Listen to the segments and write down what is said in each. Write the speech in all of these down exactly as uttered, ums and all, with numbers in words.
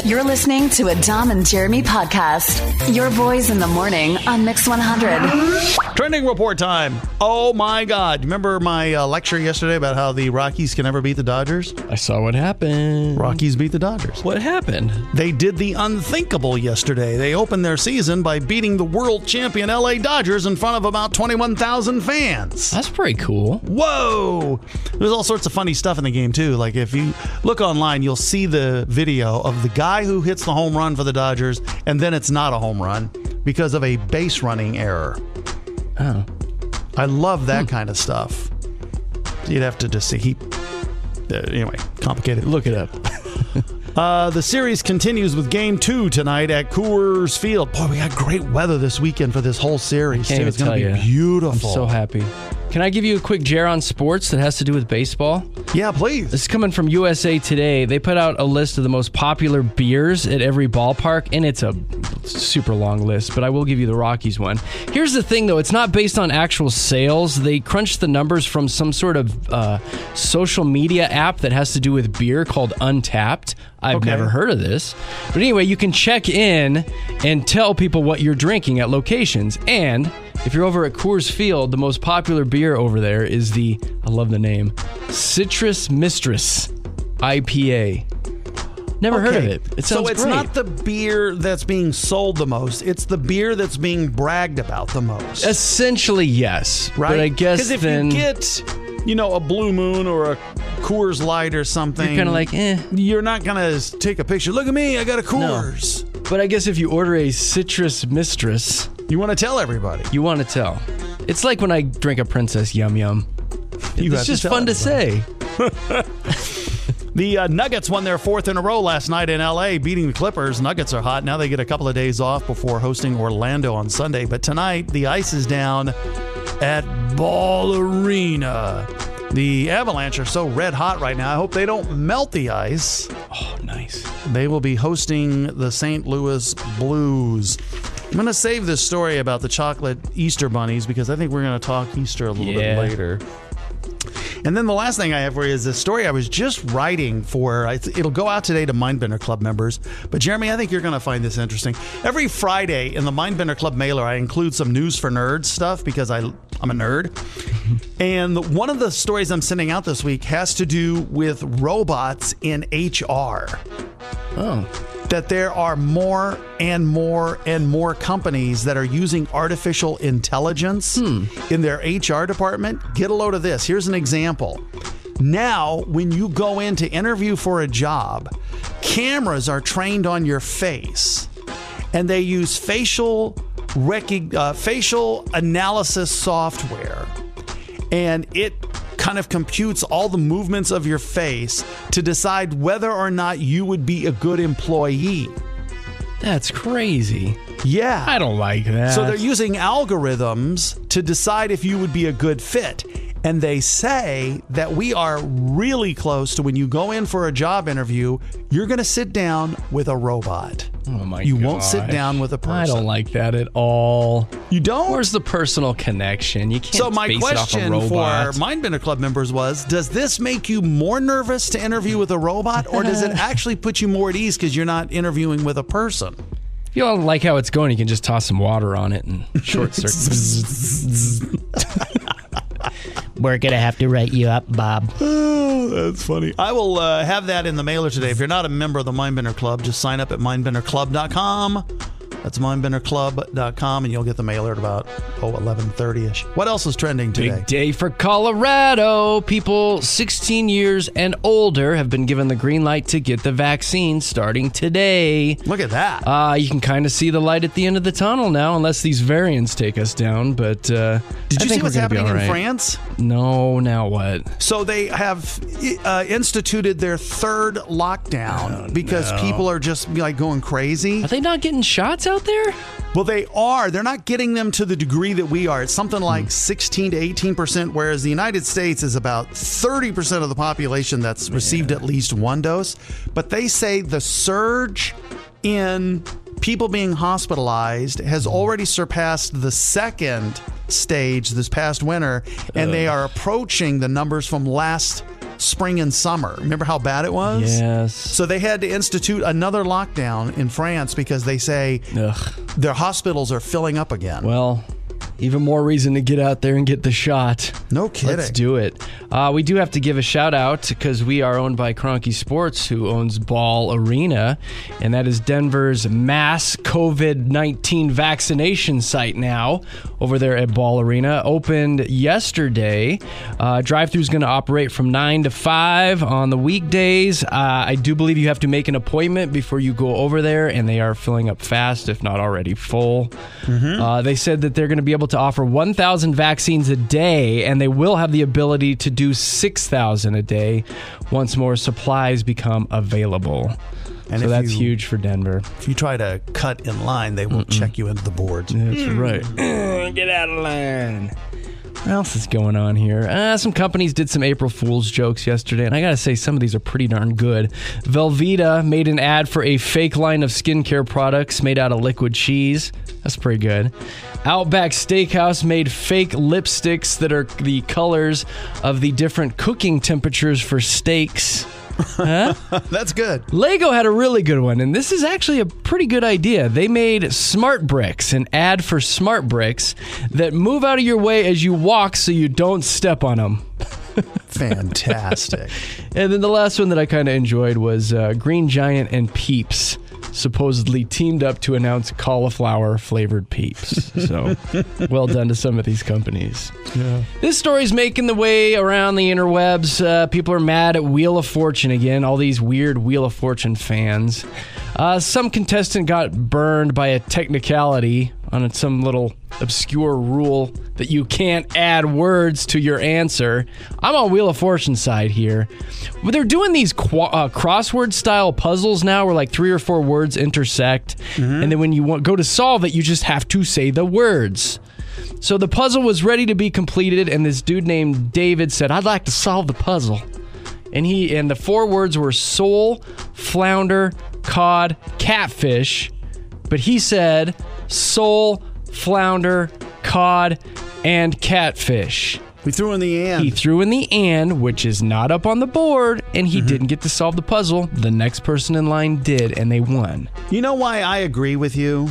You're listening to a Dom and Jeremy podcast. Your boys in the morning on Mix one hundred. Trending report time. Oh, my God. Remember my uh, lecture yesterday about how the Rockies can never beat the Dodgers? I saw what happened. Rockies beat the Dodgers. What happened? They did the unthinkable yesterday. They opened their season by beating the world champion L A Dodgers in front of about twenty-one thousand fans. That's pretty cool. Whoa! There's all sorts of funny stuff in the game, too. Like, if you look online, you'll see the video of the guy who hits the home run for the Dodgers, and then it's not a home run because of a base running error. Oh. I love that hmm. kind of stuff. You'd have to just see. He, uh, anyway, complicated. Look it up. uh, the series continues with game two tonight at Coors Field. Boy, we got great weather this weekend for this whole series. Can't too. even It's going to tell be you. beautiful. I'm so happy. Can I give you a quick Jer on sports that has to do with baseball? Yeah, please. This is coming from U S A Today. They put out a list of the most popular beers at every ballpark, and it's a super long list, but I will give you the Rockies one. Here's the thing, though. It's not based on actual sales. They crunched the numbers from some sort of uh, social media app that has to do with beer called Untapped. I've Okay. never heard of this. But anyway, you can check in and tell people what you're drinking at locations. And if you're over at Coors Field, the most popular beer over there is the, I love the name, Citrus Mistress I P A. Never Okay. heard of it. It sounds so it's great. not the beer that's being sold the most. It's the beer that's being bragged about the most. Essentially, yes. Right? But I guess Because if then you get, you know, a Blue Moon or a Coors Light or something, you're kind of like, eh. you're not going to take a picture. Look at me, I got a Coors. No. But I guess if you order a Citrus Mistress, You want to tell everybody. you want to tell. It's like when I drink a Princess Yum Yum. You have It's to just tell fun everybody. to say. The uh, Nuggets won their fourth in a row last night in L A, beating the Clippers. Nuggets are hot. Now they get a couple of days off before hosting Orlando on Sunday. But tonight, the ice is down at Ball Arena. The Avalanche are so red hot right now. I hope they don't melt the ice. Oh, nice. They will be hosting the Saint Louis Blues. I'm going to save this story about the chocolate Easter bunnies because I think we're going to talk Easter a little Yeah. bit later. And then the last thing I have for you is this story I was just writing for. It'll go out today to Mindbender Club members. But Jeremy, I think you're going to find this interesting. Every Friday in the Mindbender Club mailer, I include some news for nerds stuff because I, I'm a nerd. And one of the stories I'm sending out this week has to do with robots in H R. Oh. That there are more and more and more companies that are using artificial intelligence Hmm. in their H R department. Get a load of this. Here's an example. Now, when you go in to interview for a job, cameras are trained on your face, and they use facial rec- uh, facial analysis software, and it kind of computes all the movements of your face to decide whether or not you would be a good employee. That's crazy. Yeah. I don't like that. So they're using algorithms to decide if you would be a good fit. And they say that we are really close to when you go in for a job interview, you're going to sit down with a robot. Oh my You gosh. won't sit down with a person. I don't like that at all. You don't? Where's the personal connection? You can't So my base it off a question for robot. Mindbender Club members was, does this make you more nervous to interview with a robot, or does it actually put you more at ease because you're not interviewing with a person? If you don't like how it's going, you can just toss some water on it and short circuit. We're going to have to write you up, Bob. Oh, that's funny. I will uh, have that in the mailer today. If you're not a member of the Mindbender Club, just sign up at mindbender club dot com. That's mindbender club dot com, and you'll get the mailer at about, oh, eleven thirty-ish. What else is trending today? Big day for Colorado. People sixteen years and older have been given the green light to get the vaccine starting today. Look at that. Uh, you can kind of see the light at the end of the tunnel now, unless these variants take us down. But uh, Did I you think see we're what's gonna be happening all in right. France? No, now what? So they have uh, instituted their third lockdown Oh, because no. people are just like going crazy. Are they not getting shots out there? Well, they are. They're not getting them to the degree that we are. It's something like sixteen to eighteen percent, whereas the United States is about thirty percent of the population that's received at least one dose. But they say the surge in people being hospitalized has already surpassed the second stage this past winter, and they are approaching the numbers from last spring and summer. Remember how bad it was? Yes. So they had to institute another lockdown in France because they say Ugh. their hospitals are filling up again. Well, even more reason to get out there and get the shot. No kidding. Let's do it. Uh, we do have to give a shout out because we are owned by Kroenke Sports, who owns Ball Arena, and that is Denver's mass COVID nineteen vaccination site now over there at Ball Arena. Opened yesterday. Uh, drive-thru is going to operate from nine to five on the weekdays. Uh, I do believe you have to make an appointment before you go over there, and they are filling up fast, if not already full. Mm-hmm. Uh, they said that they're going to be able to offer one thousand vaccines a day, and they will have the ability to do six thousand a day once more supplies become available. And so if that's you- huge for Denver. If you try to cut in line, they will check you into the boards. That's right. Get out of line. What else is going on here? Uh, some companies did some April Fool's jokes yesterday, and I gotta say, some of these are pretty darn good. Velveeta made an ad for a fake line of skincare products made out of liquid cheese. That's pretty good. Outback Steakhouse made fake lipsticks that are the colors of the different cooking temperatures for steaks. Huh? That's good. Lego had a really good one, and this is actually a pretty good idea. They made Smart Bricks, an ad for Smart Bricks that move out of your way as you walk so you don't step on them. Fantastic. And then the last one that I kind of enjoyed was uh, Green Giant and Peeps supposedly teamed up to announce cauliflower flavored Peeps. So well done to some of these companies. Yeah. This story's making the way around the interwebs. Uh, people are mad at Wheel of Fortune again. All these weird Wheel of Fortune fans. Uh, some contestant got burned by a technicality on some little obscure rule that you can't add words to your answer. I'm on Wheel of Fortune side here. But they're doing these qu- uh, crossword style puzzles now where like three or four words intersect. Mm-hmm. And then when you want, go to solve it, you just have to say the words. So the puzzle was ready to be completed, and this dude named David said, I'd like to solve the puzzle. And he and the four words were sole, flounder, cod, catfish. But he said sole, flounder, cod, and catfish. We threw in the and. He threw in the and, which is not up on the board, and he mm-hmm. didn't get to solve the puzzle. The next person in line did, and they won. You know why I agree with you?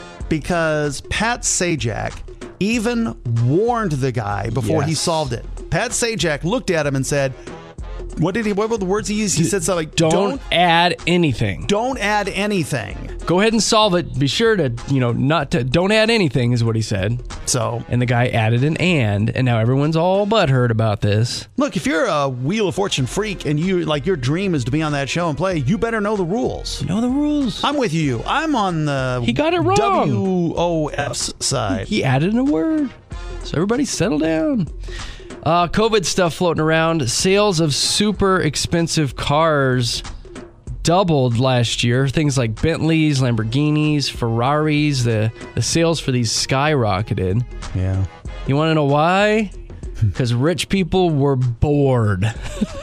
Because Pat Sajak even warned the guy before yes. he solved it. Pat Sajak looked at him and said, what did he, what were the words he used? He said something like, don't, don't add anything. Don't add anything. Go ahead and solve it. Be sure to, you know, not to, don't add anything is what he said. So, and the guy added an and, and now everyone's all butthurt about this. Look, if you're a Wheel of Fortune freak and you, like, your dream is to be on that show and play, you better know the rules. Know the rules. I'm with you. I'm on the he got it wrong. W O F's side. He added a word. So everybody settle down. Uh, COVID stuff floating around. Sales of super expensive cars doubled last year. Things like Bentleys, Lamborghinis, Ferraris. The, the sales for these skyrocketed. Yeah. You want to know why? Because rich people were bored.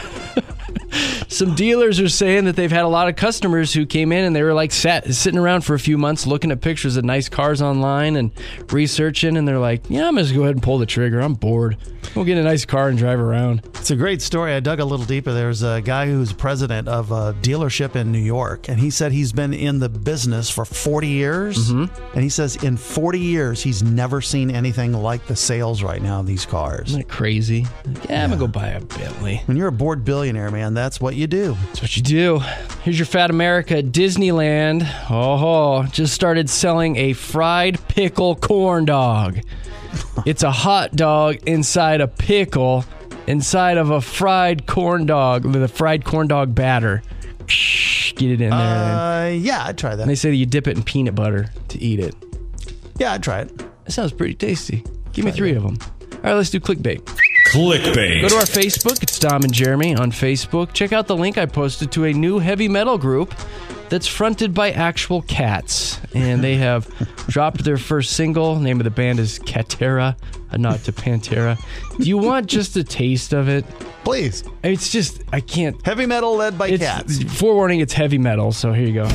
Some dealers are saying that they've had a lot of customers who came in and they were like sat sitting around for a few months looking at pictures of nice cars online and researching, and they're like, yeah, I'm just go ahead and pull the trigger. I'm bored. We'll get a nice car and drive around. It's a great story. I dug a little deeper. There's a guy who's president of a dealership in New York, and he said he's been in the business for forty years. Mm-hmm. And he says in forty years, he's never seen anything like the sales right now of these cars. Isn't that crazy? Like, yeah, yeah, I'm going to go buy a Bentley. When you're a bored billionaire, man, that's what you do. That's what you do. Here's your Fat America. Disneyland, oh, just started selling a fried pickle corn dog. It's a hot dog inside a pickle, inside of a fried corn dog with a fried corn dog batter. Get it in there. Uh, yeah, I'd try that. And they say that you dip it in peanut butter to eat it. Yeah, I'd try it. That sounds pretty tasty. Give me three of them. All right, let's do clickbait. Clickbait. Go to our Facebook. It's Dom and Jeremy on Facebook. Check out the link I posted to a new heavy metal group that's fronted by actual cats. And they have dropped their first single. The name of the band is Catera, a nod to Pantera. Do you want just a taste of it? Please. It's just, I can't. Heavy metal led by it's, cats. Forewarning, it's heavy metal, so here you go.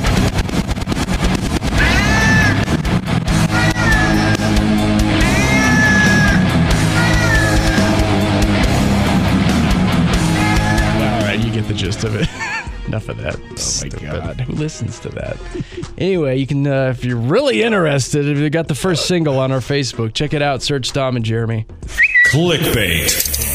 it. Enough of that. Oh my God. Who listens to that? Anyway, you can, uh, if you're really interested, if you got the first single on our Facebook, check it out. Search Dom and Jeremy. Clickbait.